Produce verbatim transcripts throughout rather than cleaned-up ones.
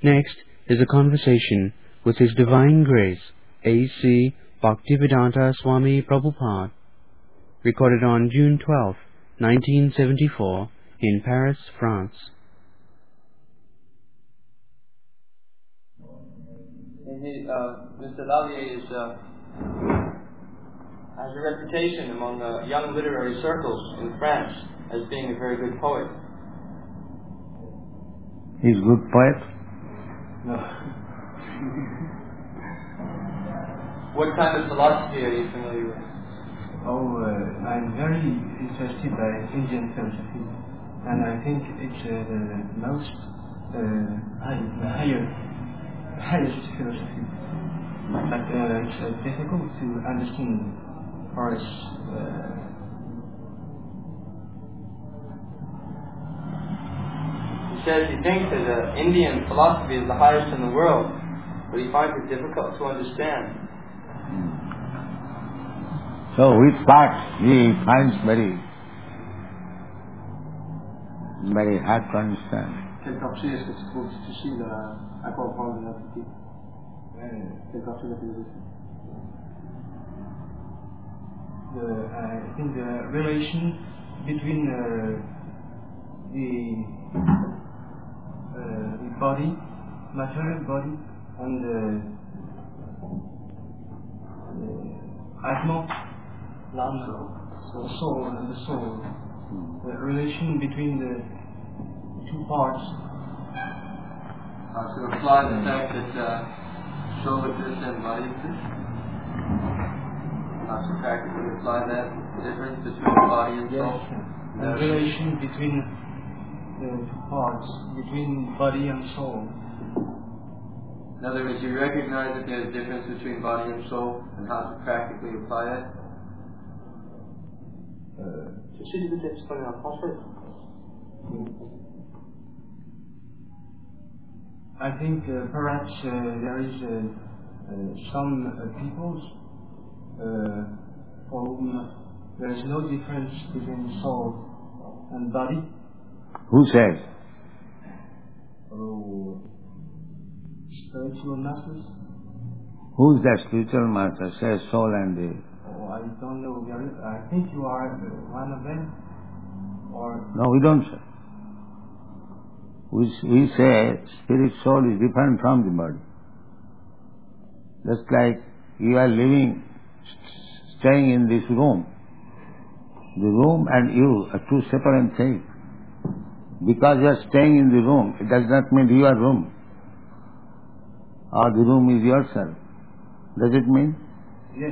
Next is a conversation with His Divine Grace, A C Bhaktivedanta Swami Prabhupada, recorded on June twelfth, nineteen seventy-four, in Paris, France. Indeed, uh, Mister Lallier is, uh, has a reputation among uh, young literary circles in France as being a very good poet. He's a good poet? No. What kind of philosophy are you familiar with? Oh, uh, I'm very interested by Indian philosophy, and I think it's uh, the most uh, high, the higher, highest philosophy. But uh, it's uh, difficult to understand for us. Uh, he says he thinks that uh, Indian philosophy is the highest in the world, but he finds it difficult to understand. So which part he finds very, very hard to understand? Quelle partie est-ce que tu trouves difficile à, à comprendre et à appliquer? Quelle partie de la philosophie? The, I think the relation between uh, the, uh, the body, material body, and the, the Atma, l'âme, the soul and the soul. The relation between the two parts. Uh, to apply the fact that uh, soul exists and body exists. Not to practically apply that difference between body and soul. Yes, the relation between the two parts, between body and soul. In other words, you recognize that there's a difference between body and soul, and how to practically apply that. Ceci est peut-être exprimé en français. I think uh, perhaps uh, there is uh, uh, some uh, peoples uh, for whom there is no difference between soul and body. Who says? Oh, spiritual masters. Who is that spiritual master? Says soul and the... Oh, I don't know. I think you are one of them. Or No, we don't say. We, we say spirit soul is different from the body. Just like you are living, staying in this room. The room and you are two separate things. Because you are staying in the room, it does not mean you are room. Or the room is yourself. Does it mean? Yes.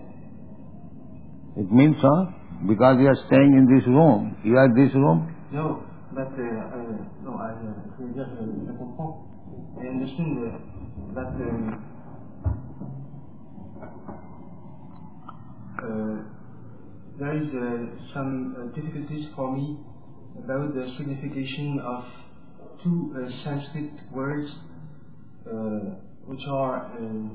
It means so. Because you are staying in this room, you are this room. No, but uh, uh, no, I, uh, je veux dire, je, je comprends. I understand uh, that um, uh, there is uh, some uh, difficulties for me about the signification of two uh, Sanskrit words uh, which are uh,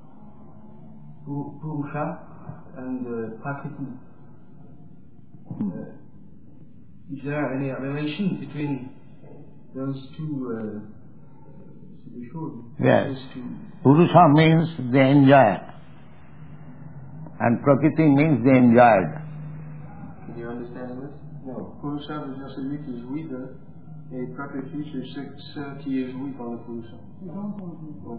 Purusha and uh, Prakriti. Uh, is there any relation between those two? Uh, yes. Those two? Purusha means the enjoyer, and Prakriti means the enjoyed. Can you understand this? No. Purusha veut dire celui qui jouit de, et Prakriti c'est ce, ce qui est joui par le Purusha. Oui.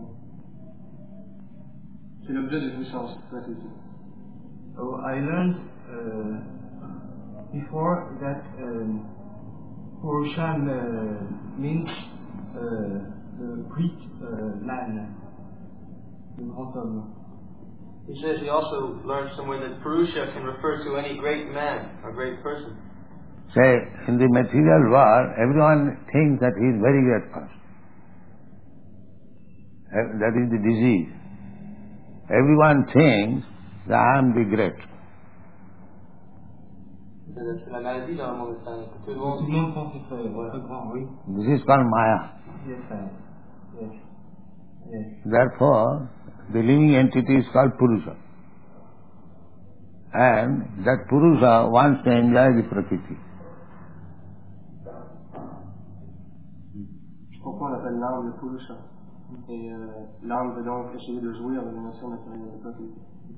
C'est l'objet de jouissance, Prakriti. So I learned uh, before that um, Purusha uh, means uh, the Greek uh, man, the grand homme. He says he also learned somewhere that Purusha can refer to any great man or great person. Say, in the material world, everyone thinks that he is very great person. That is the disease. Everyone thinks that I am the great. C'est la maladie dans le monde extérieur. Tout le monde Tout le monde pense être très grand, oui. This is called Maya. Yes, sir. Yes. Yes. Therefore, the living entity is called Purusha. And that Purusha wants to enjoy the Prakriti. Pourquoi on appelle l'âme le Purusha? Et euh, l'âme veut donc essayer de jouir de la nature matérielle de peuple.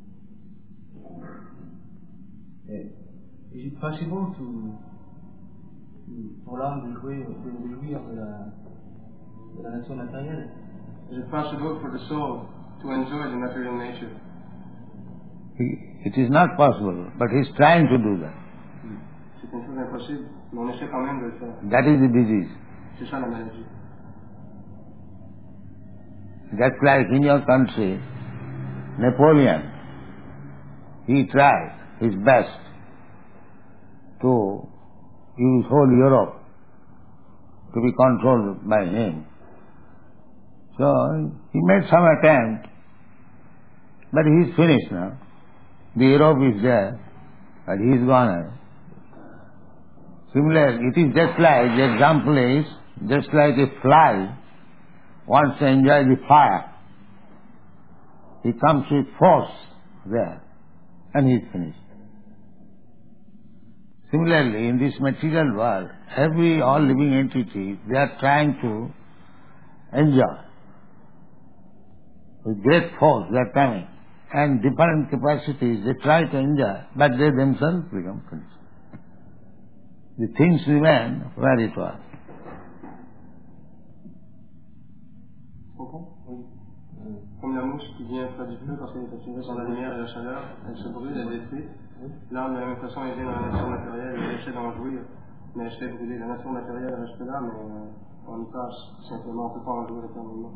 Is it possible to, pour l'âme de jouir, de jouir de la, de la nature matérielle? Is it possible for the soul to enjoy the material nature? It is not possible, but he is trying to do that. C'est une chose impossible, mais on essaie quand même de le faire. That is the disease. C'est ça la maladie. That's like in your country, Napoleon, he tried his best to use whole Europe to be controlled by him. So he made some attempt, but he is finished now. The Europe is there, but he is gone. Similarly, it is just like, the example is, just like a fly wants to enjoy the fire. He comes with force there, and he is finished. Similarly, in this material world, every, all living entities, they are trying to enjoy. With great force they are coming. And different capacities, they try to enjoy, but they themselves become finished. The things remain where it was. Comme la mouche qui vient près du feu parce qu'elle est attirée par la lumière et la chaleur, elle se brûle, elle est détruite. L'âme, de la même façon, elle vient dans la nature matérielle, elle essaie d'en jouir, mais elle se fait brûler. La nature matérielle reste là, mais on y passe simplement, on ne peut pas en jouir éternellement.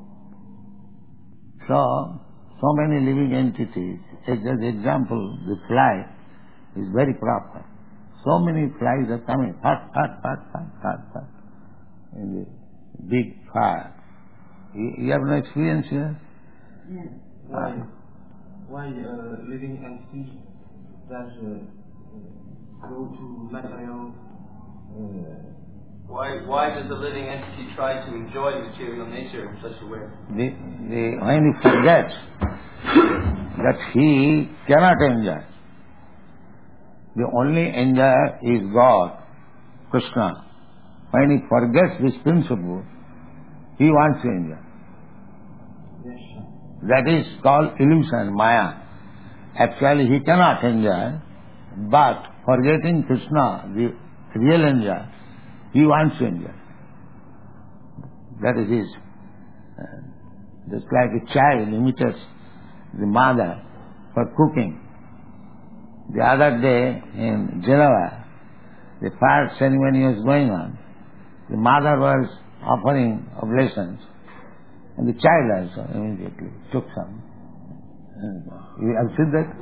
So, so many living entities, as an example, the fly is very proper. So many flies are coming, hot, hot, hot, hot, hot, hot, in the big fire. You, you have no experience here? Yes. Why, why uh, living entities does uh, go to material? Uh, why, why does the living entity try to enjoy material nature in such a way? The, the, when he forgets that he cannot enjoy, the only enjoyer is God, Krishna. When he forgets this principle, he wants to enjoy. Yes, sir. That is called illusion, Maya. Actually he cannot enjoy, but forgetting Krishna, the real enjoyer, he wants to enjoy. That is his. Uh, just like a child imitates the mother for cooking. The other day in Geneva, the fire ceremony was going on. The mother was offering oblations, and the child also immediately took some. You have seen that?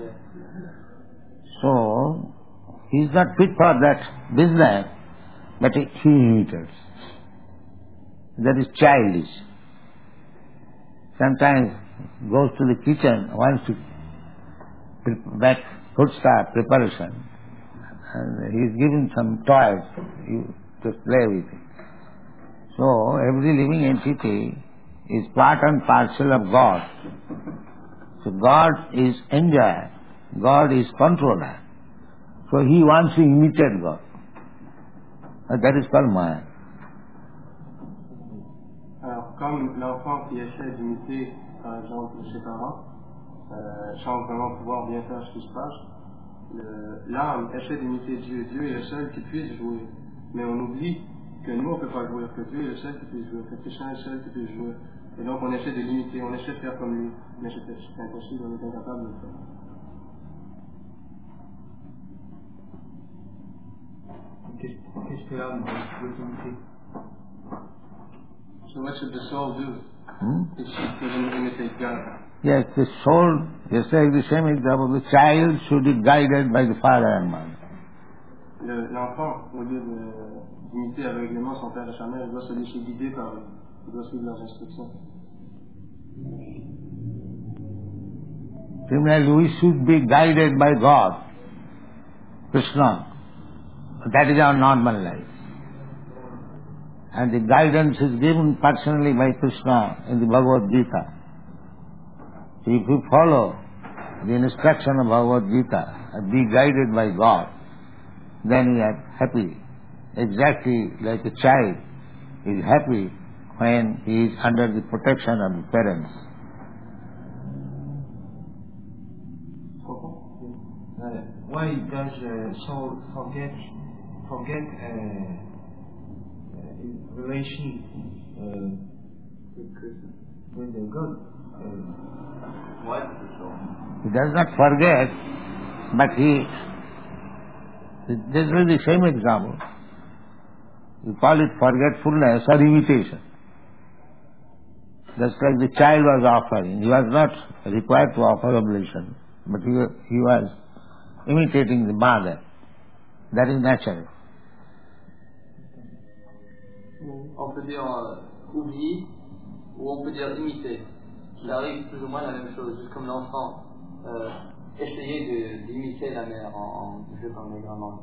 So, he is not fit for that business, but he imitates. That is childish. Sometimes goes to the kitchen, wants to make food stuff preparation, and he is given some toys you to play with it. So every living entity is part and parcel of God. So God is enjoyer, God is controller. So he wants to imitate God. And that is called Maya. Alors, comme l'enfant qui essaie d'imiter, par exemple, ses parents, euh, sans vraiment pouvoir bien faire ce qui se passe, le, l'âme essaie d'imiter Dieu. Dieu est le seul qui puisse jouer. Mais on oublie que nous, on ne peut pas jouer, que Dieu est le seul qui puisse jouer, que Krishna est le seul qui puisse jouer. Et donc, on essaie de l'imiter, on essaie de faire comme lui. Mais c'est, c'est impossible, on est incapable de le faire. Qu'est-ce que l'âme veut imiter? So what should the soul do? Hmm? If she couldn't imitate God? Yes, the soul, just like the same example, the child should be guided by the father and mother. Le, l'enfant, au lieu de, d'imiter aveuglément son père et sa mère, il doit se laisser guider par eux. Il doit suivre leurs instructions. Similarly, we should be guided by God, Krishna. That is our normal life. And the guidance is given personally by Krishna in the Bhagavad Gita. So if you follow the instruction of Bhagavad Gita and be guided by God, then you are happy. Exactly like a child is happy when he is under the protection of the parents. Uh, why does uh, soul forget forget uh, uh, in relation uh, with Krishna, with the God? Uh, What? He does not forget, but he, this is the same example. You call it forgetfulness or imitation. Just like the child was offering. He was not required to offer oblation, but he, he was imitating the mother. That is natural. On peut dire euh, oublier ou on peut dire imiter. Il arrive plus ou moins la même chose, juste comme l'enfant euh, essayer de, d'imiter la mère en, en jetant allègrement.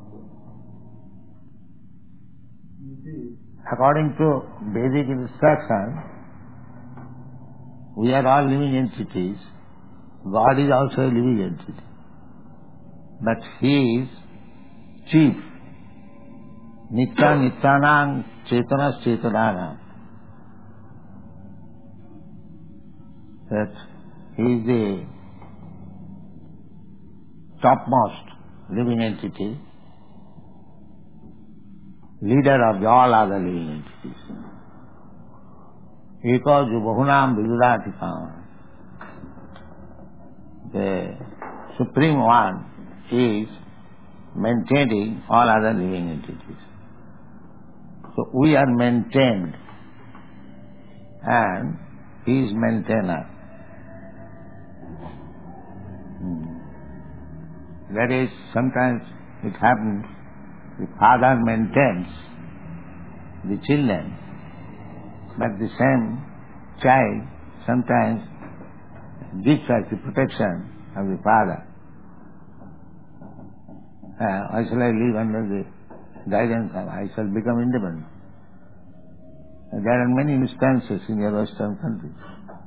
According to Vedic instruction, we are all living entities. God is also a living entity. But He is chief. Nitya Nityanang Chetanas Chetananam. That He is the topmost living entity, leader of all other living entities. Eko ju bahunam vidudatikam. The Supreme One is maintaining all other living entities. So we are maintained and He is maintainer. Hmm. That is, sometimes it happens the father maintains the children, but the same child sometimes gives us the protection of the father. Uh, why shall I live under the guidance of, I shall become independent. And there are many instances in your Western countries.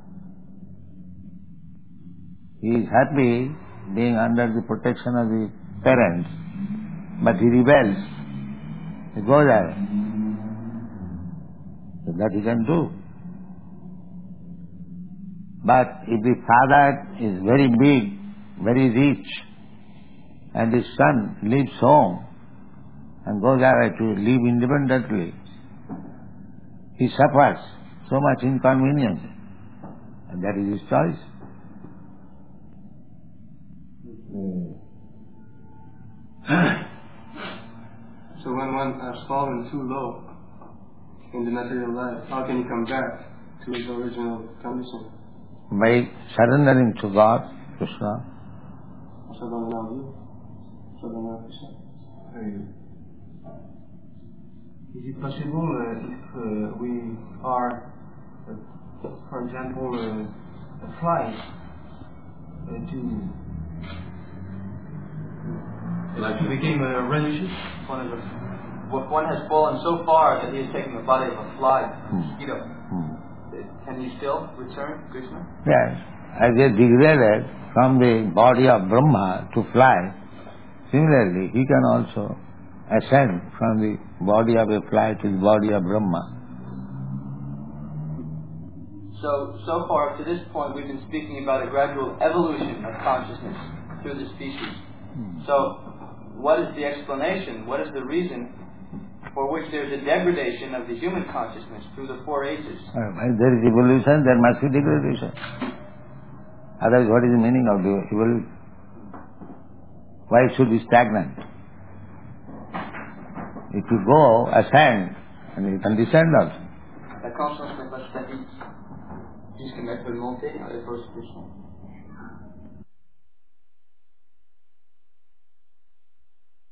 He is happy being under the protection of the parents, but he rebels. He goes away. So that he can do. But if the father is very big, very rich, and his son leaves home and goes away to live independently, he suffers so much inconvenience. And that is his choice. So when one has fallen too low in the material life, how can he come back to his original condition? By surrendering to God, Krishna. Is it possible uh, if uh, we are, uh, for example, uh, a fly, uh, to like to become a religious? One, is a, one has fallen so far that he has taken the body of a fly, a mosquito. Hmm. Can he still return, Krishna? Yes. As he degraded from the body of Brahma to fly, similarly he can also ascend from the body of a fly to the body of Brahma. So, so far to this point we've been speaking about a gradual evolution of consciousness through the species. Hmm. So, what is the explanation? What is the reason for which there is a degradation of the human consciousness through the four ages? Uh, if there is evolution, there must be degradation. Otherwise, what is the meaning of the evolution? Why should be stagnant? If you go, ascend, and you can descend also. La conscience n'est pas statique jusqu'à mettre le monter à l'époque de Krishna.